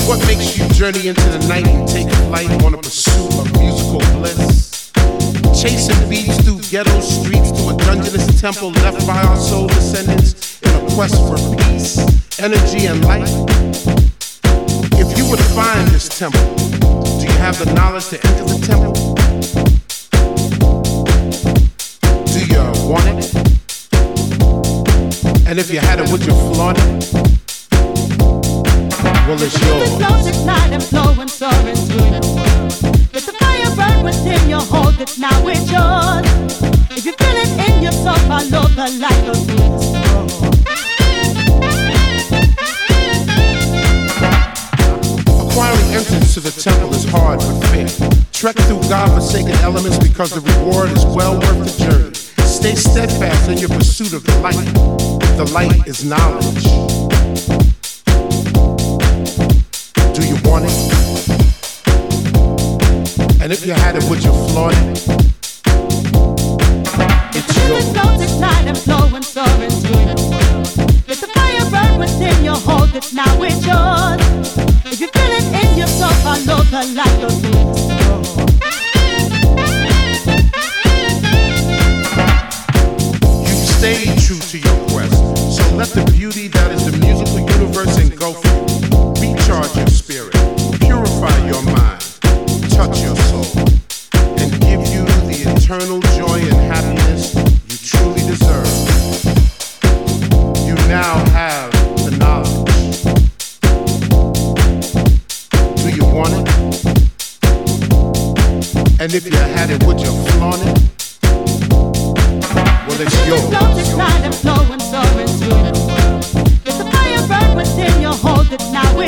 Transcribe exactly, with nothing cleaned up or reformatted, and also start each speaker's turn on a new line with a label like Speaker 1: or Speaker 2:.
Speaker 1: What makes you journey into the night and take flight on a pursuit of musical bliss? Chasing beats through ghetto streets to a dungeonous temple left by our soul descendants in a quest for peace, energy, and light. If you were to find this temple, do you have the knowledge to enter the temple? Do you want it? And if you had it, would you flaunt it? Well, it's yours.
Speaker 2: The close at night and flow and soar into the world. Let the fire burn within you, hold it, now it's yours. If you feel it in your soul, follow the light of the soul.
Speaker 1: Acquiring entrance to the temple is hard but fair. Trek through God-forsaken elements because the reward is well worth the journey. Stay steadfast in your pursuit of the light. The light is knowledge. Do you want it? And if you had it, would you flaunt it? It's yours.
Speaker 2: The close at night and flow and soar into the world. Let the fire burn within you, hold it, now it's yours. If you feel it in your soul, follow the light of the soul.
Speaker 1: You've stayed true to your quest, so let the beauty that is the musical universe engulf you. Recharge your spirit, purify your mind, touch your soul, and give you the eternal joy and happiness you truly deserve. You now have the knowledge. Do you want it? And if you had it, would you flaunt it? Well, it's yours.
Speaker 2: The close at night and flow and soar into the world. Let the fire burn within you, hold it, now